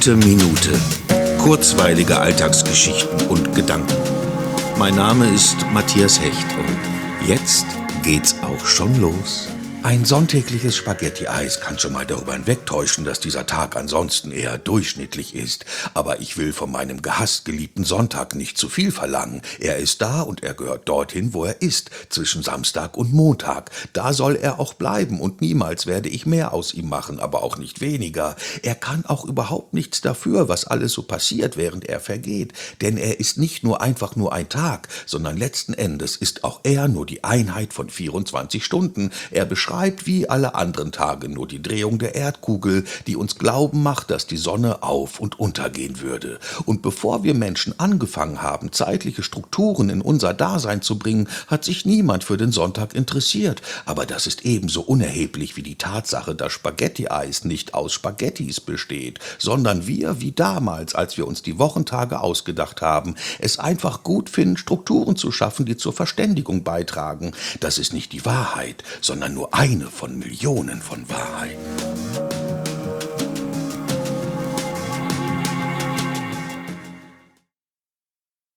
Gute Minute. Kurzweilige Alltagsgeschichten und Gedanken. Mein Name ist Matthias Hecht und jetzt geht's auch schon los. Ein sonntägliches Spaghetti-Eis kann schon mal darüber hinwegtäuschen, dass dieser Tag ansonsten eher durchschnittlich ist. Aber ich will von meinem gehasst geliebten Sonntag nicht zu viel verlangen. Er ist da und er gehört dorthin, wo er ist, zwischen Samstag und Montag. Da soll er auch bleiben und niemals werde ich mehr aus ihm machen, aber auch nicht weniger. Er kann auch überhaupt nichts dafür, was alles so passiert, während er vergeht. Denn er ist nicht nur einfach nur ein Tag, sondern letzten Endes ist auch er nur die Einheit von 24 Stunden. Er beschreibt wie alle anderen Tage nur die Drehung der Erdkugel, die uns glauben macht, dass die Sonne auf- und untergehen würde. Und bevor wir Menschen angefangen haben, zeitliche Strukturen in unser Dasein zu bringen, hat sich niemand für den Sonntag interessiert. Aber das ist ebenso unerheblich wie die Tatsache, dass Spaghetti-Eis nicht aus Spaghettis besteht, sondern wir, wie damals, als wir uns die Wochentage ausgedacht haben, es einfach gut finden, Strukturen zu schaffen, die zur Verständigung beitragen. Das ist nicht die Wahrheit, sondern nur eine von Millionen von Wahrheiten.